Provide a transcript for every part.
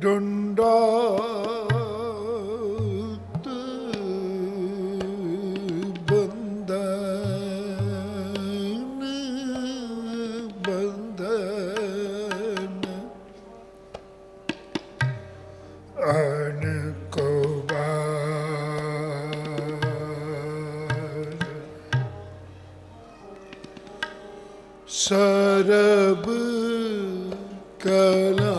डुंडोत बंदन बंदन अनको बार सरब कला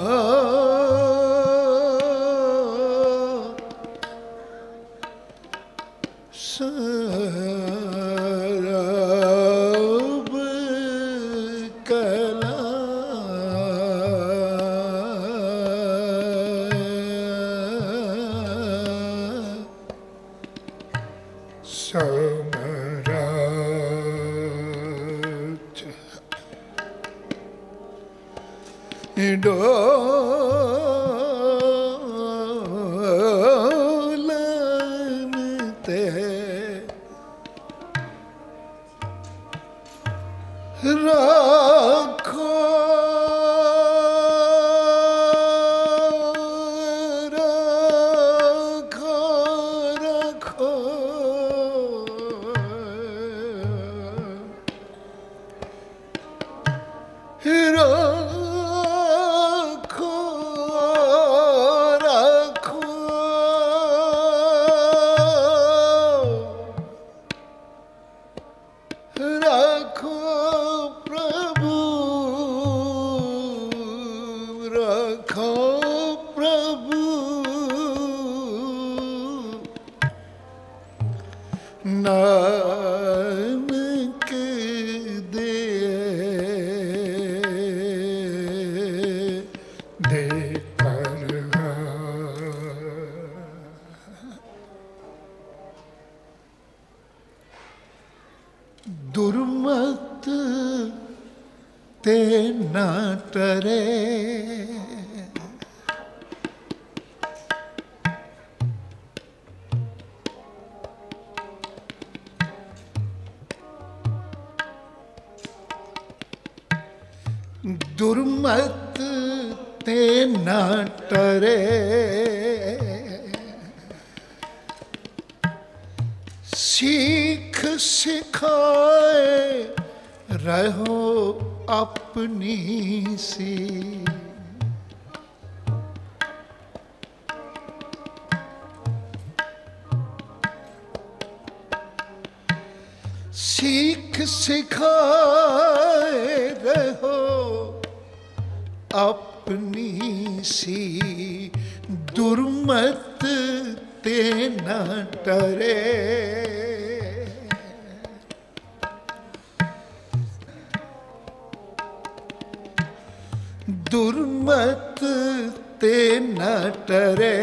सरब कला समराज डोलन ते राखो राखो राखो राखो राखो राखो प्रभु राखो प्रभु नानक दे दे परगा दुर्मत ते न टरे दुर्मत ते न टरे सीख सिखाए रहो अपनी सी सीख सिखाए रहो अपनी सी दुर्मत ते न टरे दुर्मत ते न टरे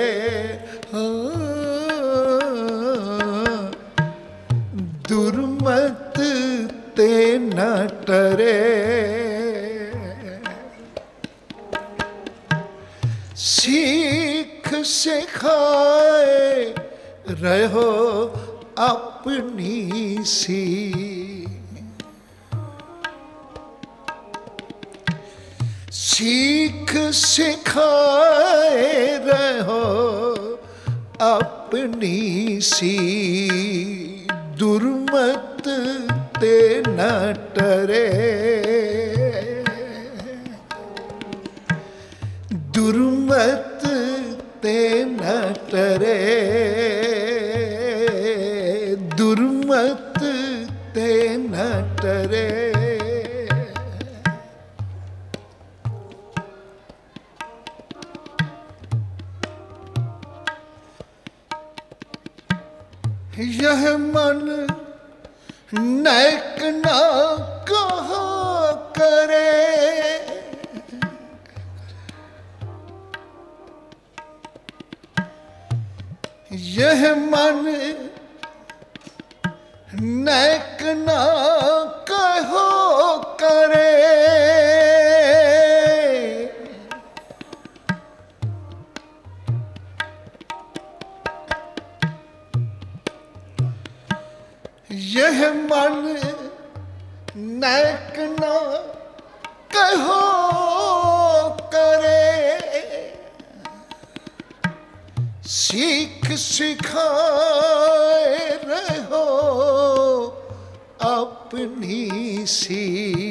दुर्मत ते न टरे सीख सिखाए रहो अपनी सी सीख सिखाए रहो अपनी सी दुर्मत ते न टरे दुर्मत ते न टरे दुर्मत ते न टरे यह मन नेक ना कहा करे यह मन नेक ना कहो करे यह मन नेक ना कहो करे सीख सिखाए रहो अपनी सी।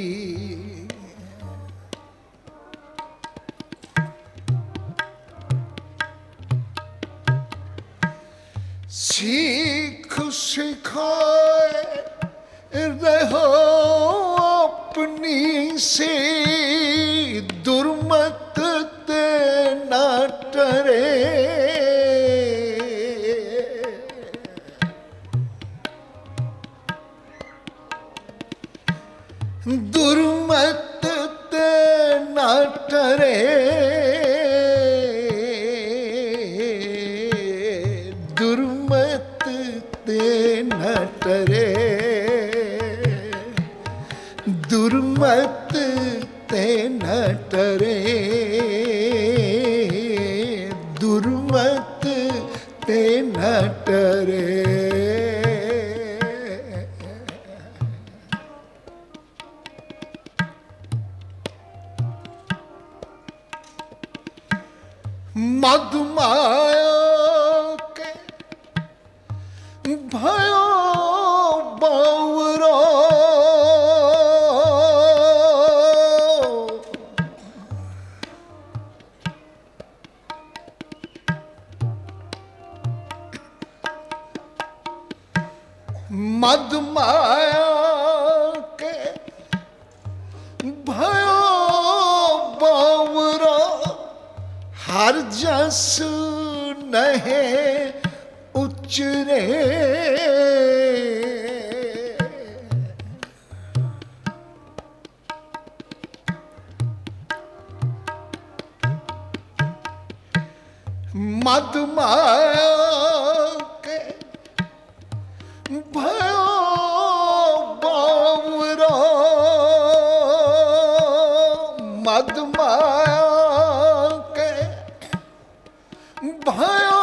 सीख सिखाए रहो अपनी सी, दुर्मत ते ना टरे। दुर्मत ते ना टरे, दुर्मत ते न टरे, दुर्मत ते न टरे, दुर्मत ते न टरे। मधुमाया के भयो बावरो, मधुमाया के भयो बावरो, हर जस नहे उचरे। मधुमाया के भयो बावरो, मधुमाया के भयो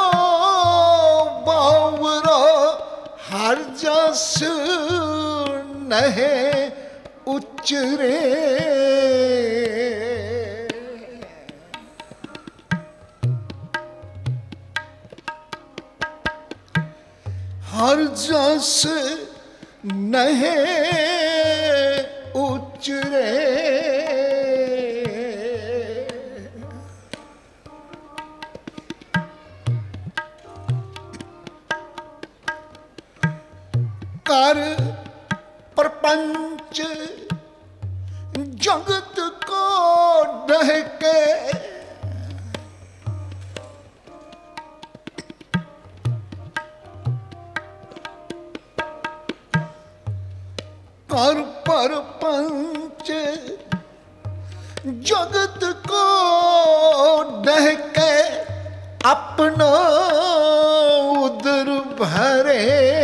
बावरो, हर जस नहे उचरे। हर जस नहे उचरे, कर प्रपंच जगत को डहके, कर प्रपंच जगत को डहके, अपना उदर भरे।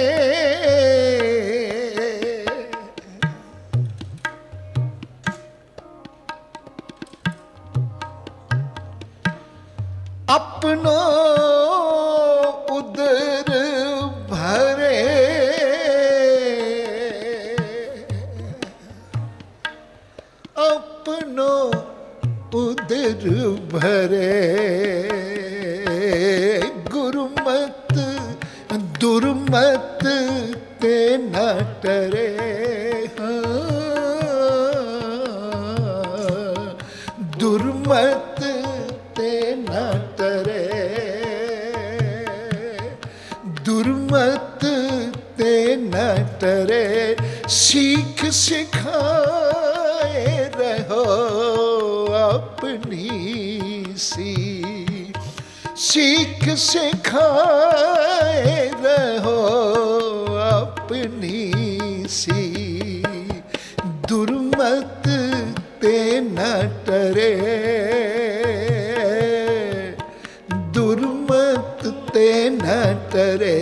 अपना उदर भरे, अपनो उदर भरे। गुरुमत दुर्मत ते न टरे, दुर्मत ते न टरे, दुर्मत ते न टरे। सीख सिखाए रहो अपनी सी, सीख सिखाए रहो अपनी सी, दुर्मत ते न टरे, दुर्मत ते न टरे।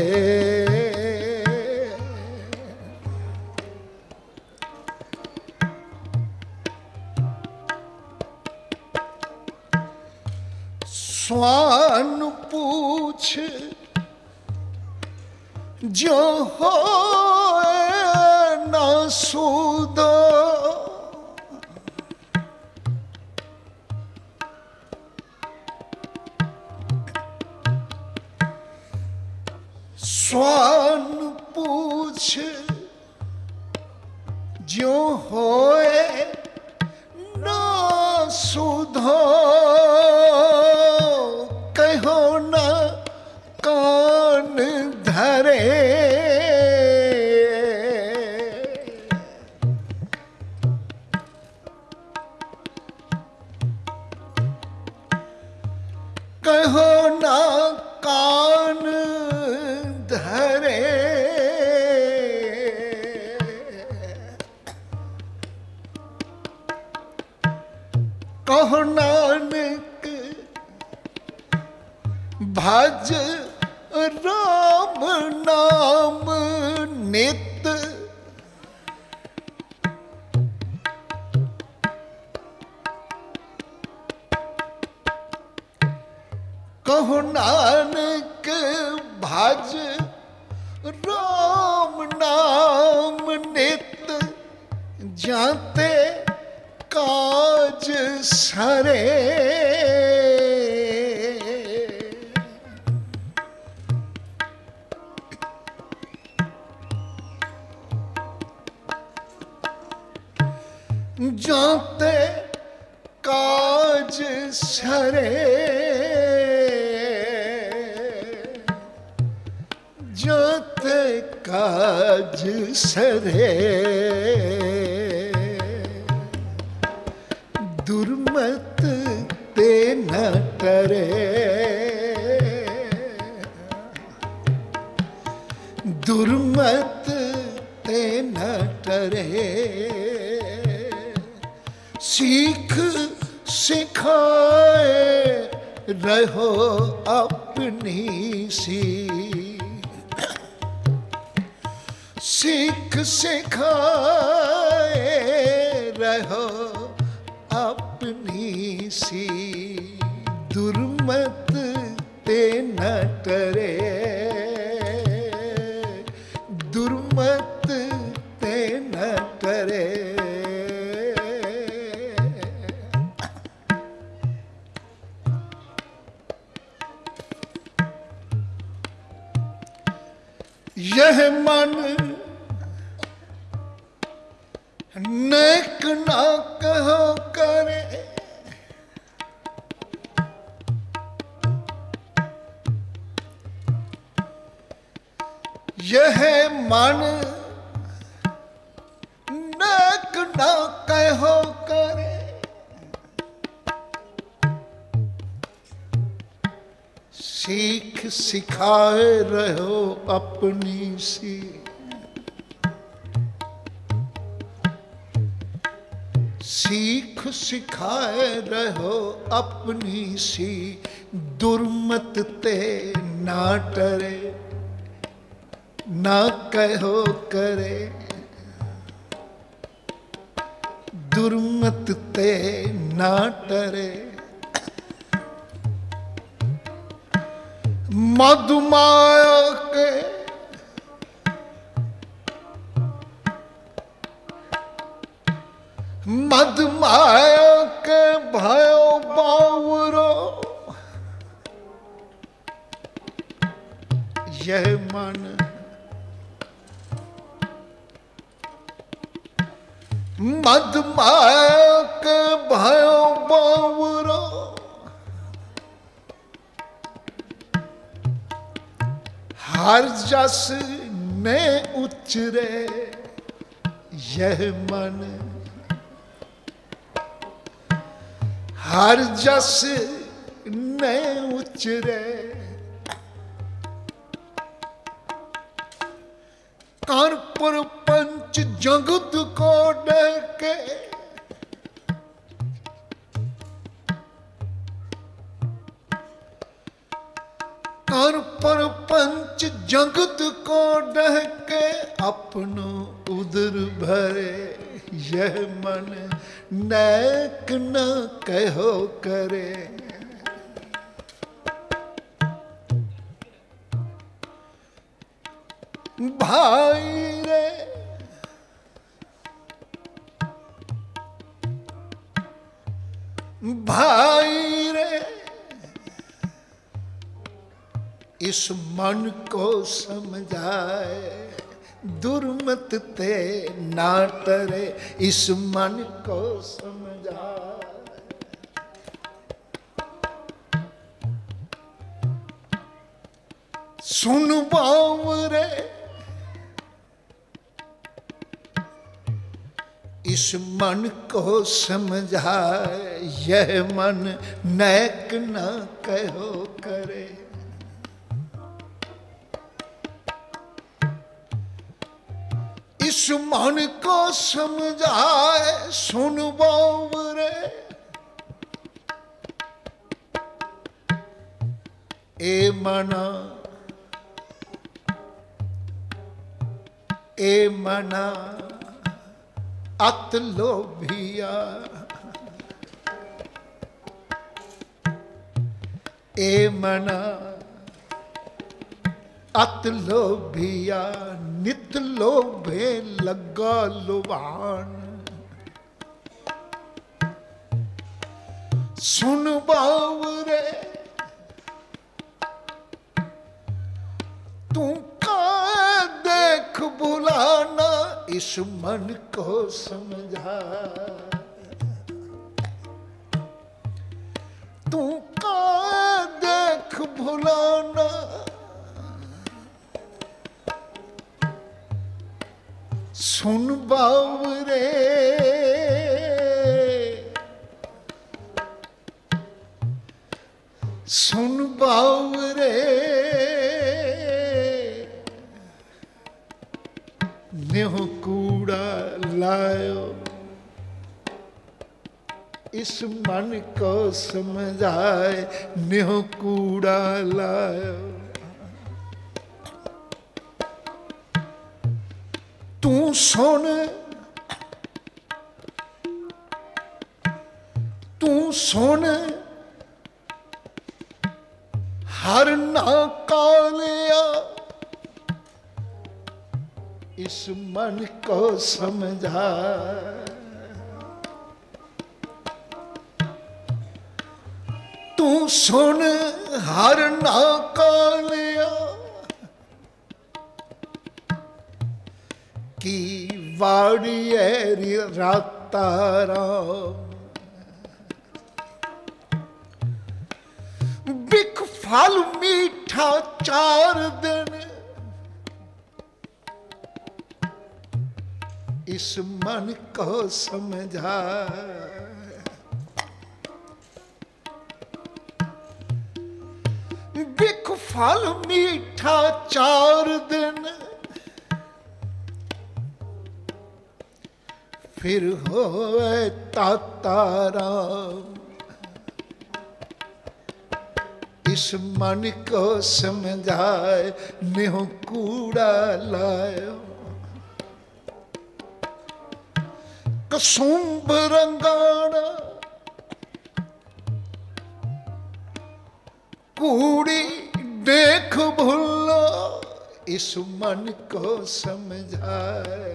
स्वान पूछ जो हो ना सूदो, स्वान पूछ जो होए ना सुधो कहो ना कान धरे कहो ना कान धरे कहो नानक भज राम नाम नित कहो नानक भज राम नाम नित जाते काज सरे जाते काज सरे जाते काज सरे दुर्मत ते न करे दुर्मत ते न टरे सीख सिखाए रहो अपनी सी सीख सिखाए रहो अपनी सी दुर्मत ते न टरे दुर्मत ते न टरे यह मन नेक ना कहो करे यह मन नेक ना कहो करे सीख सिखाए रहो अपनी सी सीख सिखाए रहो अपनी सी दुर्मत ते ना टरे ना कहो करे दुर्मत ते ना टरे मधुमाया के मधुमाया के भयो बावरो यह मन मधुमाया के भयो बावरो हर जस ने उचरे यह मन हर जस ने उचरे कर्पूर पंच जगत को डके कर्पूर पंच जगत को डहके अपनो उदर भरे यह मन नेक न कहो करे भाई रे भाई रे इस मन को समझाए, दुर्मत ते ना टरे, इस मन को समझाए। सुन बावरे इस मन को समझाए, यह मन नेक न कहो करे। इस मन को समझाए, सुन बावरे ए मना, ए मना अत लोभिया, ए मना अत लोभिया, नित लोभे लगा लुभान। सुन बावरे तू का देख बुलाना, इस मन को समझा। तू का देख भुलाना, सुन बावरे सुन बावरे नेह कूड़ा लायो, इस मन को समझाए, नेह कूड़ा लायो। तू सुन, तू सुन हर ना कालिया, इस मन को समझा। तू सुन हर ना कालिया, की वाड़िए राता राम। बिक फल मीठा 4 दिन, इस मन को समझा। बिक फल मीठा 4 दिन, फिर होए ताता राम। इस मन को समझाए, नेह कूड़ा लायो। कसुंभ रंगाना कूड़ी देख भूलो, इस मन को समझाए।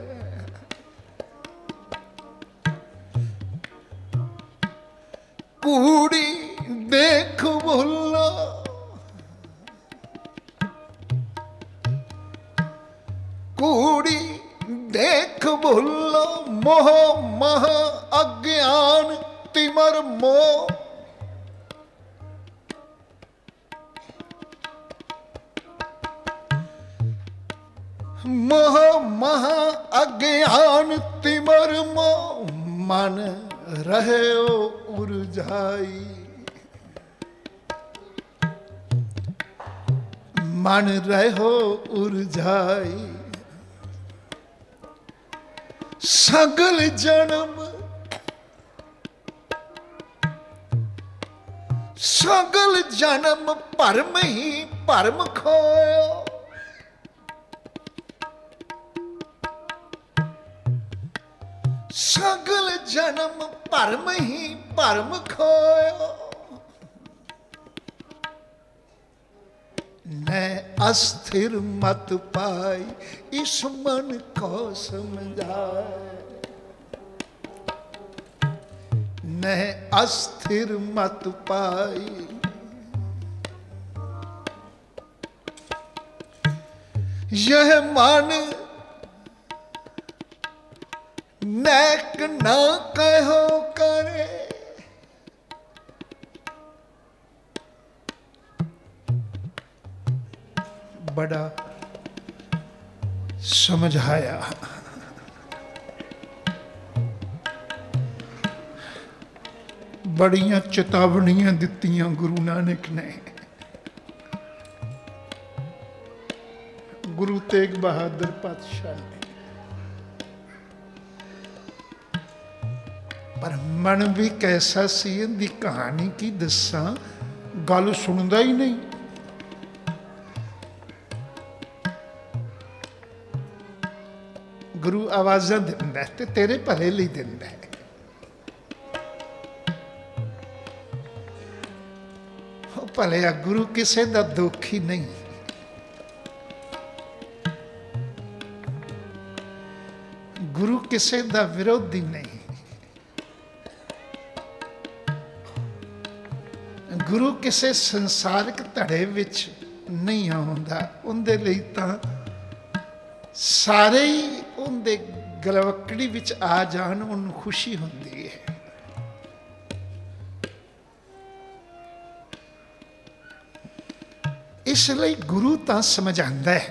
कूड़ी देख भूलो, कूड़ी देख भूलो, मोह मह अज्ञान तिमर मोह। मोह मह अज्ञान तिमर मोह, मन रहे उर्जाई। मन रहो उर्जाई, सगल जन्म सगल जन्म परम ही परम खोयो। सगल जन्म परम ही परम खोयो। मैं अस्थिर मत पाई, इस मन को समझाए। मैं अस्थिर मत पाई, यह मान नैक ना कहो करे। बड़ा समझाया, बड़ियां चेतावनियां दित्तियां गुरु नानक ने। गुरु तेग बहादुर पातशाह ने। पर मन भी कैसा सी, इनकी कहानी की दसा, गल सुनता ही नहीं। गुरु आवाज़ां दिंदा है ते तेरे भले लिए दिंदा है। भलिया गुरु किसी का दुखी नहीं। गुरु किसी का विरोधी नहीं। गुरु किसी संसारिक धड़े विच नहीं आउंदा। उनदे लई तां सारे ही उनदे गलवकड़ी विच आ जान, उन्हें खुशी हुंदी है। इसलिए गुरु तां समझांदा है,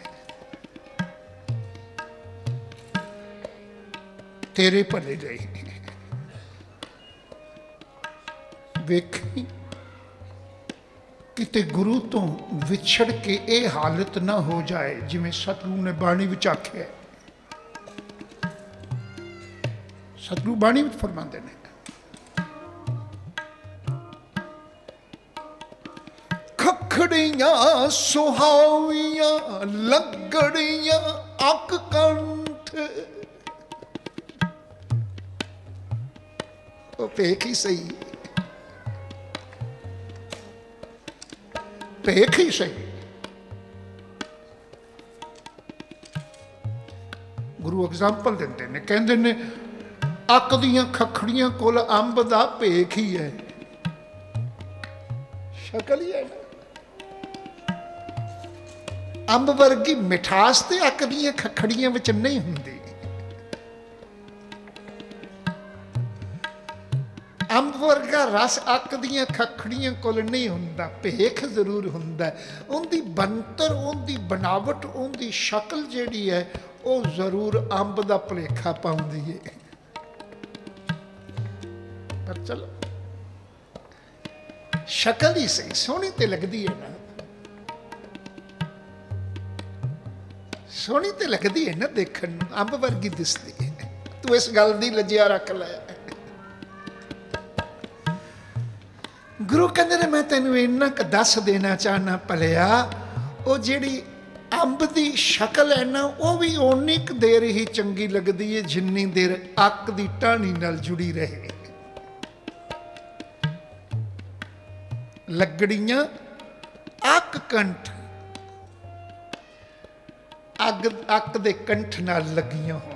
तेरे भले लिए। वेखी किते गुरु तो विछड़ के ये हालत ना हो जाए जिमें सतगुरु ने बाणी विच आख्या। सतगुरु बाणी विच फरमांदे ने, खखड़ियां सुहावियां लगड़ियां अक कंठ। वो पेख ही सही, पेख ही सही। गुरु एग्जाम्पल देंदे ने, कहंदे ने अक दियां खखड़ियां कोल अंब दा पेख ही है। शक्ल ही है ना। अंब वर्गी मिठास ते अक दियां खखड़ियां विच नहीं हुंदी। अंब वर्गा रस अक दियां खखड़ियां कोल नहीं हुंदा, भेख जरूर हुंदा। उनकी बनतर, उनकी बनावट, उनकी शक्ल जिहड़ी है वो जरूर अंब दा भुलेखा पाउंदी है। पर चलो शक्ल ही सही सोहनी ते लगदी है ना, सोहनी ते लगदी है ना देखण नूं, अंब वर्गी दिसदी है। तू इस गल दी लज्जा रख लै। गुरु कहंदे ने मैं तैनूं इन्ना क दस देना चाहना भलिया, वो जिहड़ी अंब दी शक्ल है ना, वो भी उन्नी क देर ही चंगी लगदी है जिन्नी देर अक दी टाहनी नाल जुड़ी रहे। लगड़ियां अक कंठ, अग अक दे कंठ नाल लगियां होण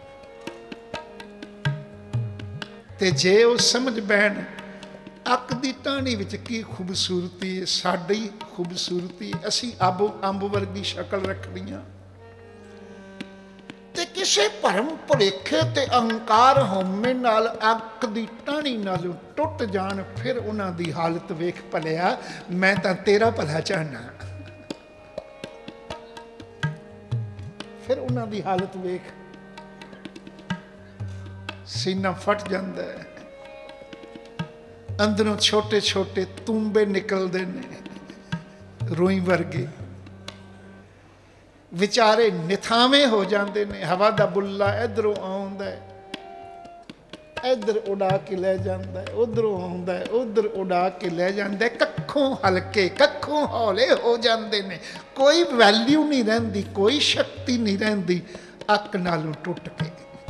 ते जे वो समझ बैण अक दी टाहनी विच की खूबसूरती है, साडी खूबसूरती, असी अंब वर्गी शक्ल रखनियां ते किसे भरम भुलेखे ते अहंकार होमे नाल अक दी टाहनी नालों टुट जाण, फिर उन्हां दी हालत वेख भलिया। मैं तां तेरा भला चाहना, फिर उन्हां दी हालत वेख, सीना फट जांदा है, अंदरों छोटे छोटे तूंबे निकलते ने रोई वर्गे, विचारे निथावे हो जाते ने। हवा का बुल्ला इधरों आउंदा है, इधर उड़ा के ले जाता है, उधरों आउंदा है, उधर उड़ा के ले जाता है। कखों हल्के कखों हौले हो जाते ने, कोई वैल्यू नहीं रहिंदी, कोई शक्ति नहीं रहिंदी अक नालों टुट के।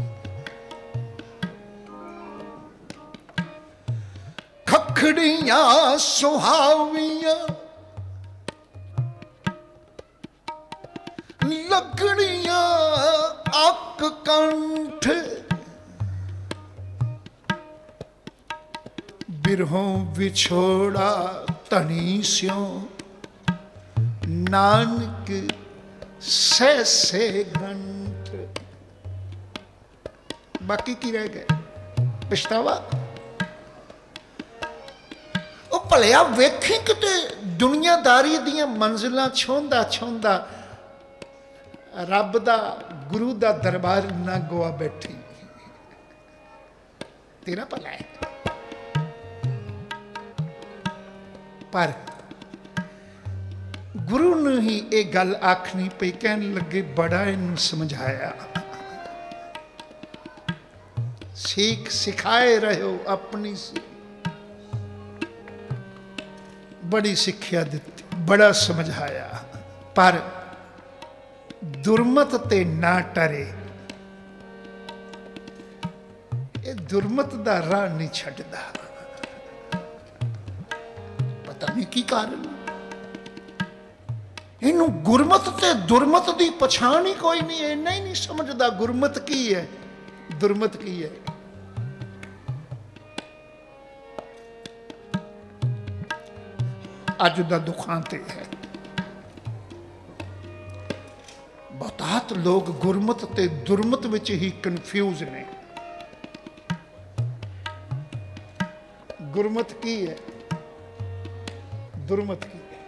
खखड़ियां सुहावियां लगड़ियां अक कंठ, बिरहों विछोड़ा तनी स्यों नानक सहसे गंठ। बाकी की रह गए? पछतावा। ਉਹ ਭਲਿਆ ਵੇਖੀ ਕਿਤੇ ਦੁਨੀਆਦਾਰੀ ਦੀਆਂ ਮੰਜ਼ਿਲਾਂ ਛੋਂਦਾ ਛੋਂਦਾ ਰੱਬ ਦਾ ਗੁਰੂ ਦਾ ਦਰਬਾਰ ਨਾ ਗਵਾ ਬੈਠੀ। ਤੇਰਾ ਭਲਾ ਹੈ। ਪਰ ਗੁਰੂ ਨੂੰ ਹੀ ਇਹ ਗੱਲ ਆਖਣੀ ਪਈ। ਕਹਿਣ ਲੱਗੇ ਬੜਾ ਇਹਨੂੰ ਸਮਝਾਇਆ, सीख सिखाए रहो अपनी सी। बड़ी सिक्ख्या दी, बड़ा समझाया, पर दुर्मत ते ना टरे। ये दुर्मत दा राह नहीं छड्डदा। पता नहीं की कारण, इनू गुरमत ते दुर्मत दी पछाण ही कोई नहीं। इन्ना ही नहीं समझदा गुरमत की है, दुर्मत की है। अज दा दुखांत है, बहुतात लोग गुरमत ते दुर्मत विच ही कन्फ्यूज ने। गुरमत की है, दुर्मत की है।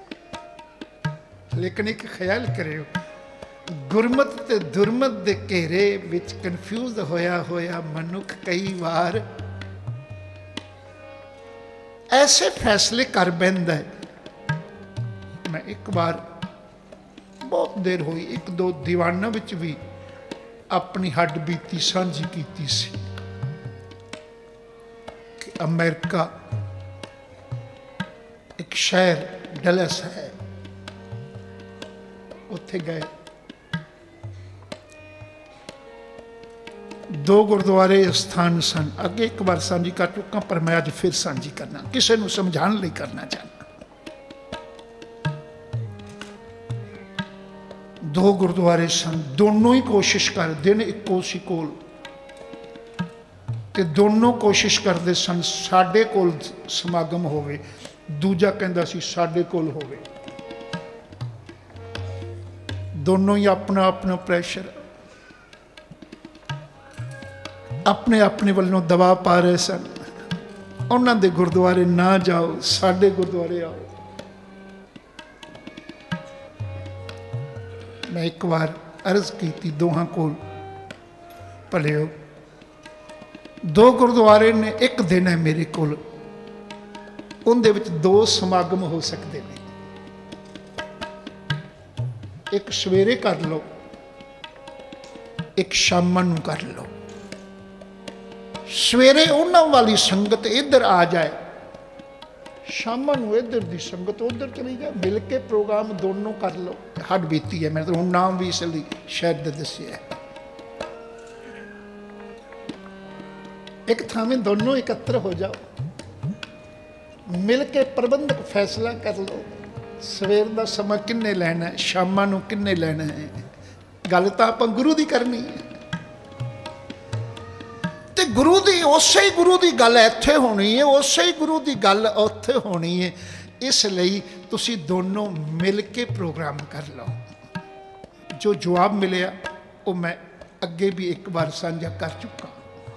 लेकिन एक ख्याल करियो, गुरमत ते दुरमत दे घेरे विच कन्फ्यूज होया होया मनुख कई बार ऐसे फैसले कर बैठता है। मैं एक बार बहुत देर हुई एक दो दीवाना विच भी अपनी हड्ड बीती सांझी कीती सी कि अमेरिका एक शहर डलस है, उत्थे गए। दो गुरुद्वारे स्थान सन। अगे एक बार सांझी कर चुका, पर मैं अज फिर सांझी करना, किसी को समझाने लिए करना चाहना। दो गुरुद्वारे सन, दोनों ही कोशिश कर, दिन इको सी कोल ते दोनों कोशिश करते सन साडे कोल समागम होवे, दूजा कहंदा सी साडे कोल होवे। दोनों ही अपना अपना प्रेशर, अपने अपने वालों दबाव पा रहे सन। उन्होंने दे गुरुद्वारे ना जाओ, साडे गुरुद्वारे आओ। मैं एक बार अर्ज की दोहां कोल, भलियो दो गुरुद्वारे ने, एक दिन है मेरे कोल, उनदे विच दो समागम हो सकते हैं। एक सवेरे कर लो, एक शाम नूं कर लो। सवेरे उन्होंने वाली संगत इधर आ जाए, शाम नूं इधर दी संगत उधर चली जाए, मिल के प्रोग्राम दोनों कर लो। हड बीती है, मैं तो हुण नाम भी इसलिए शायद दस्सिया। एक थां दोनों एकत्र हो जाओ, मिल के प्रबंधक फैसला कर लो, सवेर का समा किन्ने लेना है, शाम नूं किन्ने लेना है। गल तो आपां गुरु दी करनी है, ते गुरु दी उसे ही गुरु दी गल इत्थे होनी है, उसे ही गुरु दी गल उत्थे होनी है। इसलिए तुसी दोनों मिल के प्रोग्राम कर लो। जो जवाब मिले वो मैं अगे भी एक बार साझा कर चुका।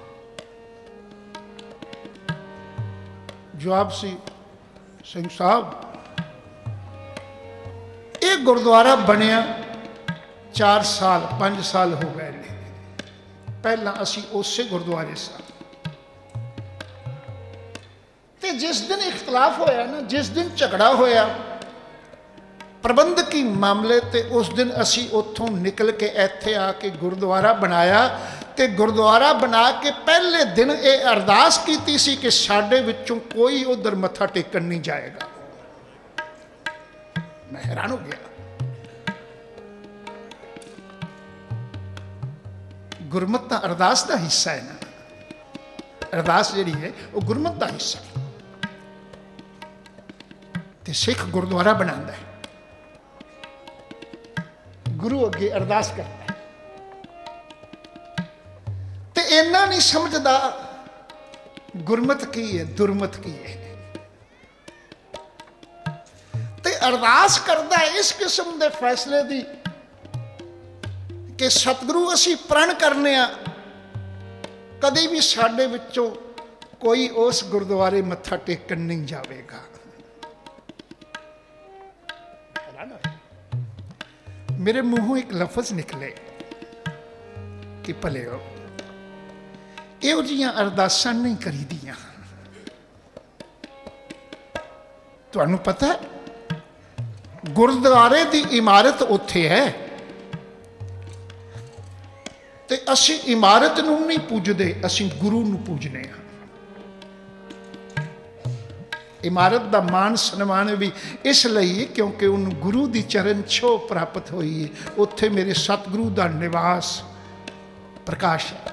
जवाब सी, सिंह साहब ये गुरुद्वारा बनया 4 साल 5 साल हो गए ने, पहला असी उसे गुरुद्वारे सा। ते जिस दिन इख्तलाफ होया ना, जिस दिन झगड़ा होया प्रबंधकी मामले ते, उस दिन असी उतों निकल के इत्थे आके गुरुद्वारा बनाया। ते गुरुद्वारा बना के पहले दिन ये अरदास की सी कि साडे विचों कोई उधर मत्था टेकन नहीं जाएगा। मैं हैरान हो गया। गुरमत का अरदास का हिस्सा है ना, अरदास जी है वो गुरमत का हिस्सा है। ते सिख गुरुद्वारा बनाता है, गुरु अगे अरदास करता है। ते इन्ना नहीं समझदा गुरमत की है, दुरमत की है। ते अरदास करता है इस किस्म के फैसले की कि सतगुरु असी प्रण करने आ, कभी भी साडे विचों कोई उस गुरुद्वारे मत्था टेकन नहीं जाएगा। मेरे मुंहों एक लफज निकले कि भलेओ इहो जिहियां अरदासां नहीं करी दियां। तुहानू पता है गुरुद्वारे की इमारत उत्थे है ते असी इमारत नूं नहीं पूजदे, असी गुरु नूं पूजने हां। इमारत का मान सन्मान भी इसलिए क्योंकि उन्होंने गुरु की चरण छो प्राप्त हुई है, उत्थे मेरे सतगुरु का निवास प्रकाश है।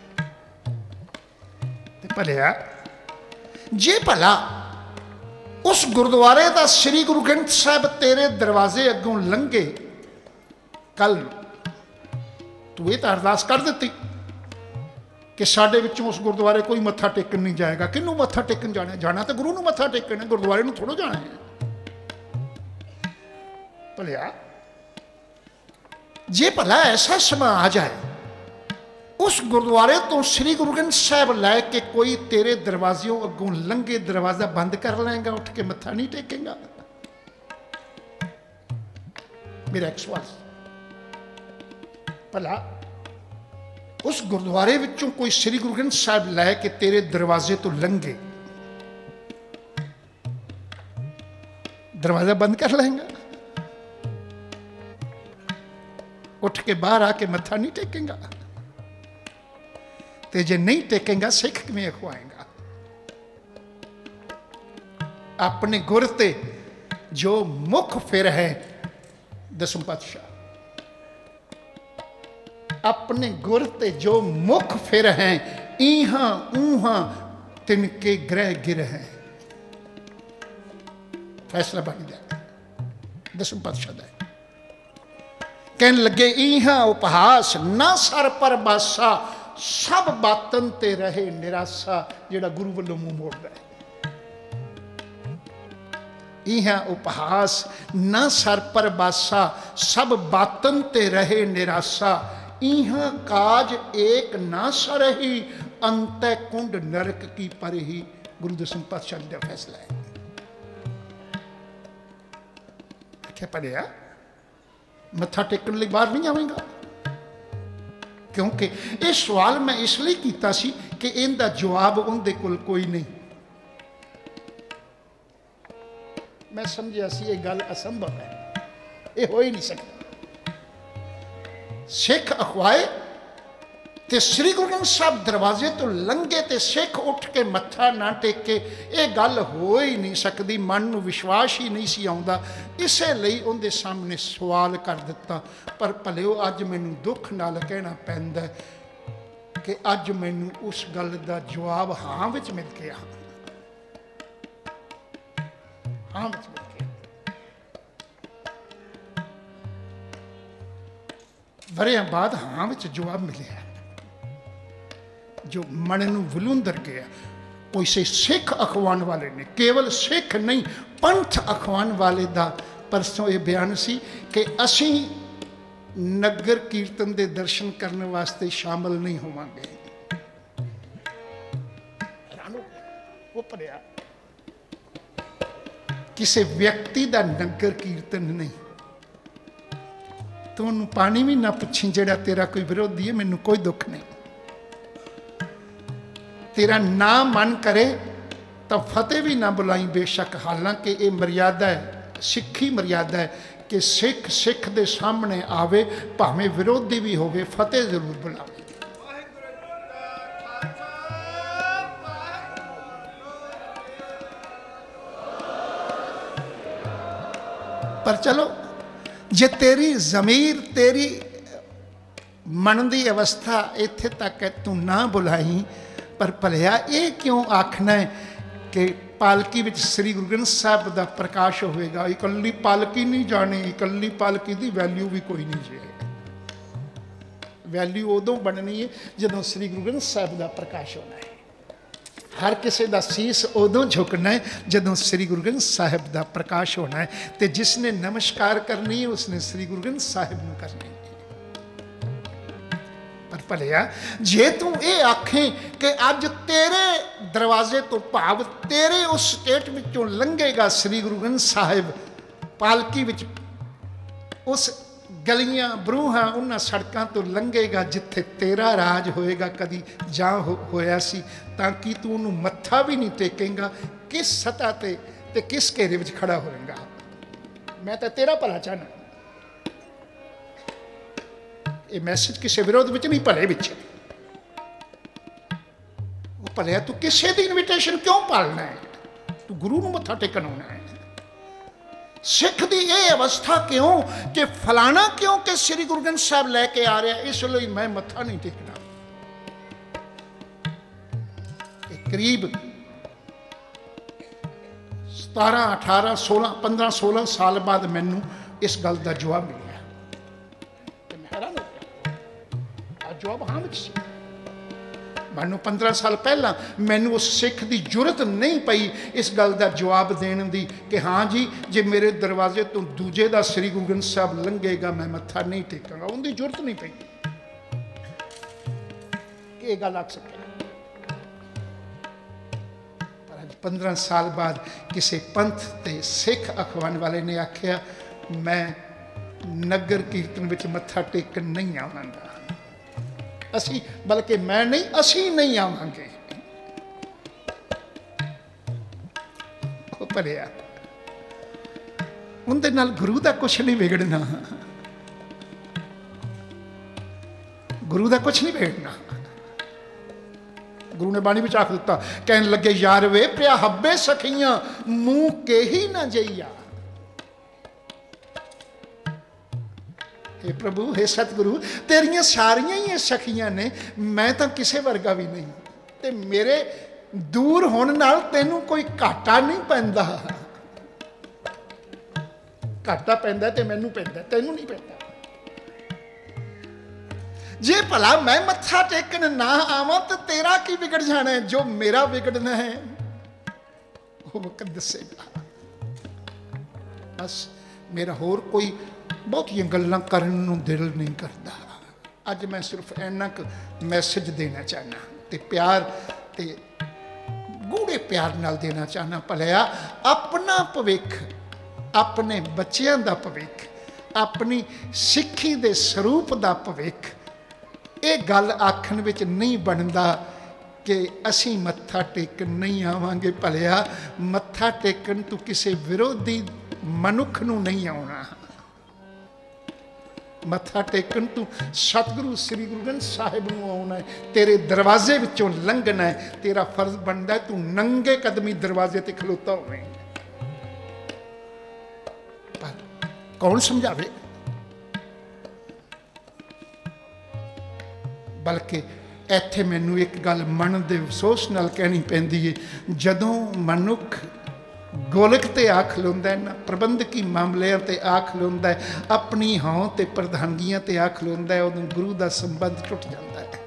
भलिया जे भला उस गुरुद्वारे का श्री गुरु ग्रंथ साहब तेरे दरवाजे अगों लंघे, कल तू ये तो अरदास कर दी कि साडे विचों उस गुरुद्वारे कोई मत्था टेकन नहीं जाएगा। किनू मत्था टेकन जाना? जाना तो गुरु नूं मत्था टेकन है, गुरुद्वारे नूं थोड़ो जाना है। भलिया जे भला ऐसा समा आ जाए उस गुरुद्वारे तो श्री गुरु ग्रंथ साहब लैके कोई तेरे दरवाजियों अगों लंघे, दरवाजा बंद कर लेगा, उठ के मत्था नहीं टेकेगा। मेरा एक सवाल, भला उस गुरुद्वारे विचों कोई श्री गुरु ग्रंथ साहब लैके तेरे दरवाजे तो लंघे, दरवाजा बंद कर लेगा, उठ के बाहर आके मत्था नहीं टेकेगा? ते जे नहीं टेकेगा सिख किवें अखवाएगा? अपने गुर ते जो मुख फिर है दसम पातशाह, अपने गुर ते जो मुख फिर हैं इहा ऊहा तिनके ग्रह गिर हैं। फैसला बन गया दसम पातशाह दा। कहन लगे इहा उपहास ना सर पर बासा, सब बातन ते रहे निराशा। जेड़ा गुरु वालों मुंह मोड़ता है, इहा उपहास ना सर पर बासा, सब बातन ते रहे निराशा। इहा काज एक ना सरही, अंत कुंड नरक की परही। गुरु दसम पातशाह का फैसला है। क्या पढ़िया मत्था टेकन लिए बाहर नहीं आवेगा? क्योंकि ये सवाल मैं इसलिए किया सी कि इनका जवाब उनके कोल कोई नहीं। मैं समझिया सी ये गल असंभव है, ये हो ही नहीं सकता। सिख अखवाए ते श्री गुरु ग्रंथ साहब दरवाजे तो लंघे ते सिख उठ के मत्था ना टेके, ये गल हो ही नहीं सकती। मन में विश्वास ही नहीं सी आउंदा, इसलिए उनके सामने सवाल कर दिता। पर भलिओ अज मैनू दुख नाल कहना पैंदा कि अज मैनू उस गल का जवाब हाँ विच मिल गया। हाँ विच मिल गया। वरियां बाद हाँ विच जवाब मिले जो मन नूं वलूंदर गया। कोई से सिख अखवाण वाले ने, केवल सिख नहीं पंथ अखवाण वाले दा परसों ये बयान सी कि असी नगर कीर्तन के दर्शन करने वास्ते शामिल नहीं होवांगे। वो पढ़िया किसी व्यक्ति का नगर कीर्तन नहीं। तू उन्होंने पानी भी ना पुछी जेड़ा तेरा कोई विरोधी है, मैनू कोई दुख नहीं। तेरा ना मन करे तो फतेह भी ना बुलाई बेशक। हालांकि ये मर्यादा है, सिखी मर्यादा है कि सिख सिख दे सामने आवे, भावें विरोधी भी होवे, फतेह जरूर बुलावे। पर चलो जे तेरी जमीर तेरी मन की अवस्था इत्थे तक है, तू ना बुलाई। पर भलिया ये क्यों आखना है कि पालकी विच श्री गुरु ग्रंथ साहब का प्रकाश होगा? इकल्ली पालकी नहीं जानी, इकल्ली पालकी की वैल्यू भी कोई नहीं है। वैल्यू उदों बननी है जदों श्री गुरु ग्रंथ साहब का प्रकाश होना है। हर किसी का सीस उदों झुकना है जदों श्री गुरु ग्रंथ साहब का प्रकाश होना है। तो जिसने नमस्कार करनी है उसने श्री गुरु ग्रंथ साहब को करनी है। भलिया जे तू ये आखें कि अज तेरे दरवाजे तो भाव तेरे उस स्टेट विचों लंघेगा श्री गुरु ग्रंथ साहिब पालकी विच उस गलियां बरूहां उन्हां सड़कों तो लंघेगा जिथे तेरा राज होएगा कदी जा होया सी, ताकि तू उन्होंने मत्था भी नहीं टेकेगा, किस सतह ते किस घेरे विच खड़ा होएगा। मैं तो तेरा भला चाहना। ये मैसेज किसी विरोध विच नहीं, भले विच। भले तू किसी की इनविटेशन क्यों पालना है? तू गुरु नूं मत्था टेकण आउणा है। सिख की यह अवस्था क्यों कि फलाना क्यों कि श्री गुरु ग्रंथ साहब लैके आ रहा, इसलिए मैं मत्था नहीं टेकना। करीब 17, 18, 16, 15, 16 साल बाद मैनू इस गल का जवाब मिला। मैं हैरान हो गया। जवाब हाँ सी। मैनू 15 साल पहला मैनू उस सिख की जरूरत नहीं पई इस गल का जवाब देने की कि हाँ जी जे मेरे दरवाजे तो दूजे का श्री गुरु ग्रंथ साहब लंघेगा मैं मत्था नहीं टेकांगा। उनकी जरूरत नहीं पई कि यह गल आख सके। 15 साल बाद किसी पंथ ते सिख अखवान वाले ने आख्या मैं नगर कीर्तन विच मत्था टेकन नहीं आवांगा। असी बल्कि मैं नहीं असी नहीं आवांगे। भलिया उनके नाल गुरु का कुछ नहीं बिगड़ना, गुरु का कुछ नहीं बिगड़ना। गुरु ने बाणी विच आख दिता, कहन लगे यार वे प्रिया हब्बे सखियां मुंह के ही ना जइया। हे प्रभु हे सतगुरु तेरियां सारियां ही सखियां ने, मैं तो किसी वर्गा भी नहीं, ते मेरे दूर होने नाल तेनू कोई घाटा नहीं पैंदा। घाटा पैंदा ते मैनू पैंदा, तेनू नहीं पैंदा। जे भला मैं मत्था टेकन ना आवा तो तेरा की बिगड़ जाना है? जो मेरा बिगड़ना है वो वक्त दसेगा। बस मेरा होर कोई बहुतियां गल्लां करन नूं दिल नहीं करता। अज मैं सिर्फ इन्ना क मैसेज देना चाहना ते प्यार ते गूढ़े प्यार नाल देना चाहना। भलिया अपना भविख, अपने बच्चों का भविख, अपनी सिक्खी दे स्वरूप का भविख ये गल आखण विच नहीं बनता कि असी मत्था टेकन नहीं आवांगे। भलिया मत्था टेकन तू किसी विरोधी मनुख नूं नहीं आउणा। मत्था टेकन तू सतगुरु श्री गुरु ग्रंथ साहिब नूं आउणा है। तेरे दरवाजे विचों लंघना है। तेरा फर्ज बनता है तू नंगे कदमी दरवाजे ते खलोता होवे। पर कौन समझावे? बल्कि इत्थे मैनू एक गल मन दे अफसोस नाल कहनी पैंदी है, जदों मनुख गोलक ते आ खलोंदा है ना, प्रबंधकी मामलिਆਂ ते आ खलोंदा है, अपनी हों ते प्रधानगियां ते आ खलोंदा है, उदों गुरु दा संबंध टुट जाता है।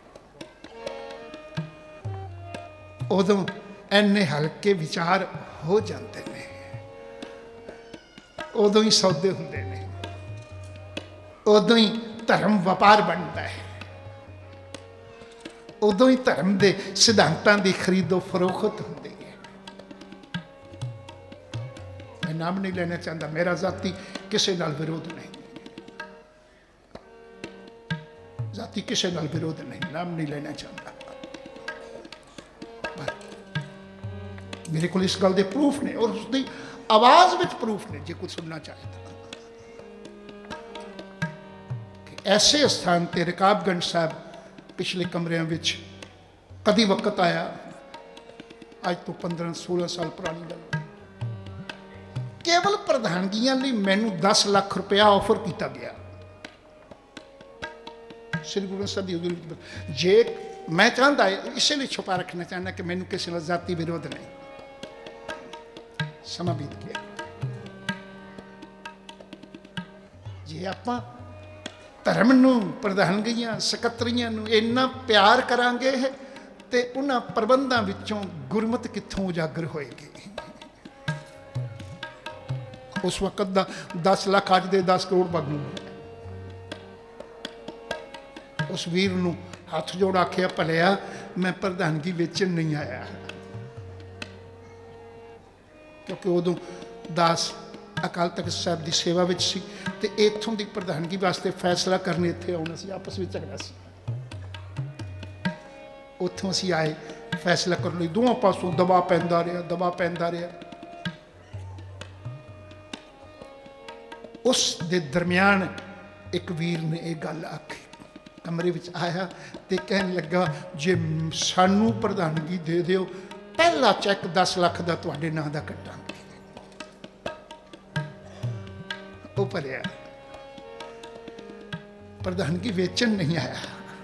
उदों इन्ने हल्के विचार हो जाते हैं, उदों ही सौदे हुंदे ने, उदों ही धर्म व्यापार बनता है, उदों ही धर्म के सिद्धांतों की खरीदो फरोख्त होती है। मैं नाम नहीं लेना चाहता, मेरा जाति किसी नाल विरोध नहीं, जाति किसी नाल विरोध नहीं, नाम नहीं लेना चाहता। मेरे को इस गल के प्रूफ ने और उसकी आवाज में प्रूफ ने, जो कुछ सुनना चाहता कि ऐसे स्थान पर रकाबगंज साहब पिछले कमरिया कदी वक्त आया, अज तो 15-16 साल पुरानी गल, केवल प्रधानगियां लिए मैनू 10 लाख रुपया ऑफर किया गया। श्री गुरु साहब की हजूरी जे मैं चाहता इसलिए छुपा रखना चाहना कि मैनू किसी का जाति विरोध नहीं। समा बीत गया। जे आपां धर्म नूं प्रधानगियां सकत्तरियां नूं इन्ना प्यार करांगे ते उन्हां प्रबंधां विचों गुरमत कित्थों उजागर होएगी। उस वक्त दा 10 लाख अज दे 10 करोड़ बनूंगा। उस वीर नूं हथ जोड़ आखिया, भलिया मैं प्रधानगी वेचन नहीं आया, क्योंकि उदों दास अकाल तख्त साहब की सेवा में सी ते इत्थों की प्रधानगी वास्ते फैसला करने इत्थे आउणा सी, आपस में झगड़ा सी, उत्थों असीं आए फैसला करने लई, दोवां पासों दबा पैंदा रहा। उस दे दरम्यान एक वीर ने एक गल आखी, कमरे विच आया ते कहन लगा, जे सानू प्रधानगी दे दिओ, पहला चैक 10 लाख का तुहाडे नां दा कट्टांगे। वो भलिया प्रधानगी वेचन नहीं आया,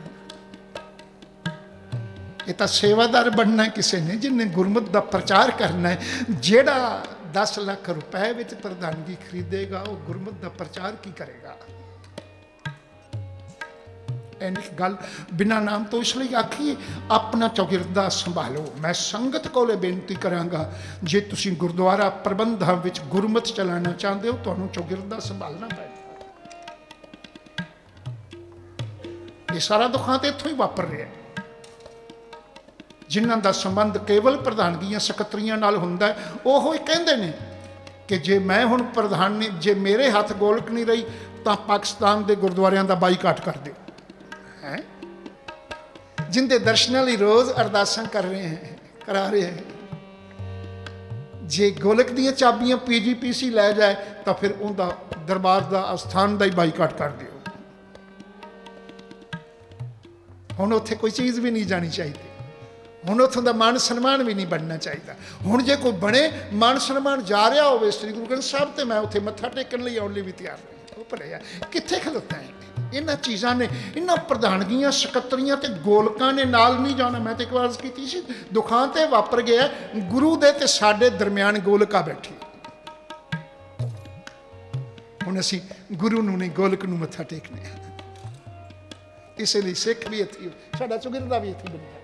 ये तो सेवादार बनना है किसी ने, जिन्हें गुरमत का प्रचार करना है। जेड़ा 10 लाख रुपए विच प्रधानगी खरीदेगा वो गुरमत का प्रचार की करेगा। एक गल बिना नाम तो इसलिए आखी, अपना चौगिरदा संभालो। मैं संगत को बेनती करांगा, जे तुसीं गुरुद्वारा प्रबंधां विच गुरमत चलाना चाहते हो, तुहानूं चौगिरदा संभालना पैगा। ये सारा दुखां ते इत्थों ही वापर रहा है। जिन्हां दा संबंध केवल प्रधानगियां सकत्रियां नाल हुंदा है, ओहो ही कहंदे ने कि जे मैं हुण प्रधान ने, जे मेरे हथ गोलक नहीं रही तो पाकिस्तान के गुरुद्वारियां दा बाईकाट कर दो। जिंदे दर्शनां लई रोज़ अरदासां कर रहे हैं, करा रहे हैं, जे गोलक दीयां चाबियां PGPC लै जाए तो फिर उनका दरबार का अस्थान का ही बाईकाट कर दिओ। हुण उत्थे कोई चीज़ भी नहीं जानी चाहिए, हुण उत्थों का मान सन्मान भी नहीं बनना चाहिए। हुण जे कोई बने मान सन्मान जा रहा हो श्री गुरु ग्रंथ साहब, तो मैं उत्थे मत्था टेकन लई आउण लई भी तैयार नहीं। भलिया कित्थे खलोता है? इन्हां चीज़ां ने, इन्हां प्रधानगियां सकत्रियां ते गोलकां ने नाल नहीं जाना। मैं तो एक बार की सी, दुखां ते वापर गया, गुरु दे ते साडे दरम्यान गोलका बैठी। हुण असीं गुरु नूं नहीं, गोलक नूं मत्था टेकने, इसलिए सिख भी इत्थे, साडा चौगिरदा भी इत्थे बनिया।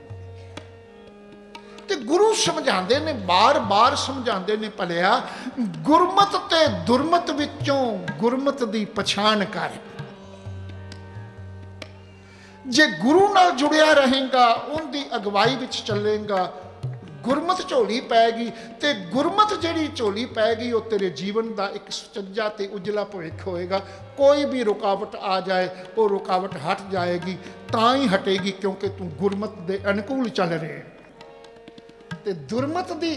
ते गुरु समझाते ने, बार बार समझाते ने, भलिया गुरमत ते दुरमत विचों गुरमत दी पछाण कर। जे गुरु नाल जुड़िया रहेगा, उनकी अगवाई विच चलेगा, गुरमत झोली पैगी, ते गुरमत जिहड़ी झोली पैगी वो तेरे जीवन का एक सुचज्जा ते उजला भविख होएगा। कोई भी रुकावट आ जाए वो रुकावट हट जाएगी, तां ही हटेगी क्योंकि तू गुरमत के अनुकूल चल रहे। ते दुरमत दी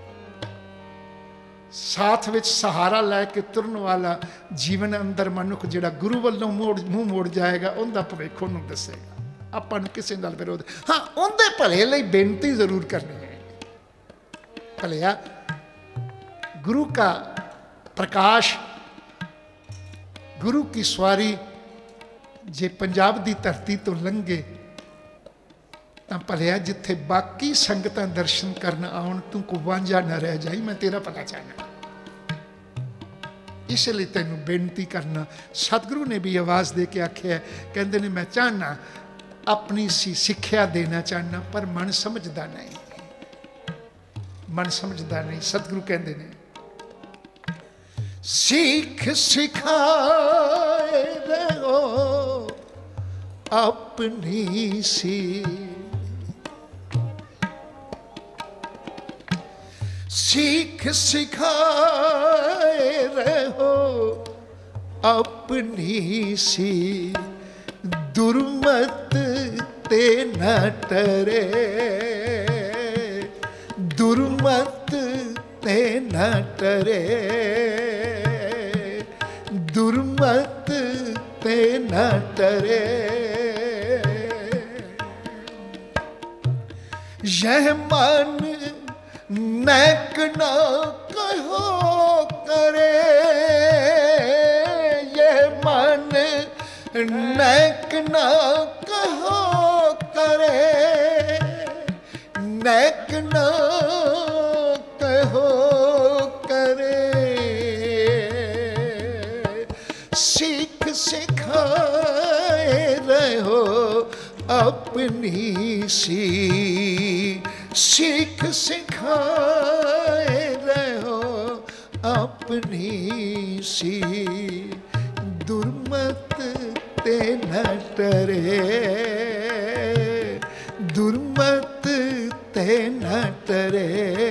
साथ विच सहारा लैके तुरन वाला जीवन अंदर मनुख जिहड़ा गुरु वालों मूँह मोड़ जाएगा, उनका भविख उन्होंने दसेगा। आपां नूं किसी नाल विरोध, हाँ उनके भले लई बेनती जरूर करनी है। भलिया गुरु का प्रकाश, गुरु की सवारी जे पंजाब की धरती तो लंघे तो भलिया जिथे बाकी संगतां दर्शन करन आउण, तू को वांझा न रह जाई, मैं तेरा भला चाहना। इसलिए तेनों बेनती करना। सतगुरु ने भी आवाज़ दे के आख्या, कहते ने मैं चाहना अपनी सी सिक्ख्या देना चाहना, पर मन समझदा नहीं, मन समझदा नहीं। सतगुरु कहते ने सीख सिखाए रहो अपनी सी, सीख सिखाए रहो अपनी सी, दुर्मत ते न टरे, दुर्मत ते न टरे, दुर्मत ते न टरे। यह मन नैक न कहो करे, यह मन नैक न कहो करे, नैक न कहो करे। सीख सिखाए रहो अपनी सी, सीख सिखाए रहो अपनी सी, दुर्मत ते न टरे, दुर्मत ते न टरे,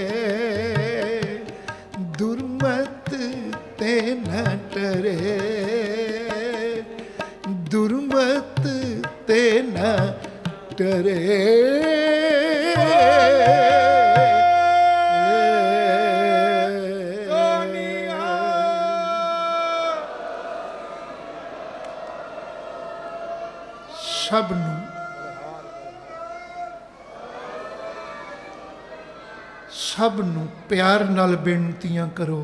दुर्मत ते न टरे, दुर्मत ते न टरे। सब नू प्यार नाल बेनतियां करो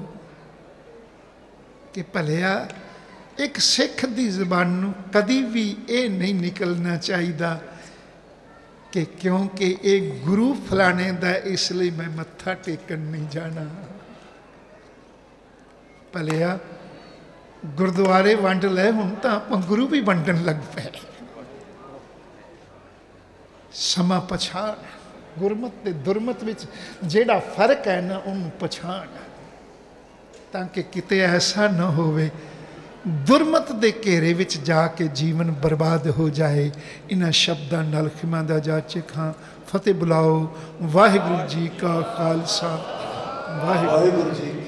कि भलिया एक सिख दी ज़बान नू कदी भी ये नहीं निकलना चाहिए कि क्योंकि एक गुरु फलाने दा इसलिए मैं मत्था टेकन नहीं जाना। भलिया गुरुद्वारे वंड ले, हुण तां आपां गुरु भी वंडन लग पे। समा पछाण, गुरमत ते दुरमत विच जेड़ा फर्क है ना उन्होंने पछाण, ताकि किते ऐसा न होवे दुरमत दे घेरे विच जाके जीवन बर्बाद हो जाए। इन्हां शब्दां नाल खिमा दा जाचे खां फतेह बुलाओ। वाहिगुरू जी का खालसा, वाहिगुरू जी।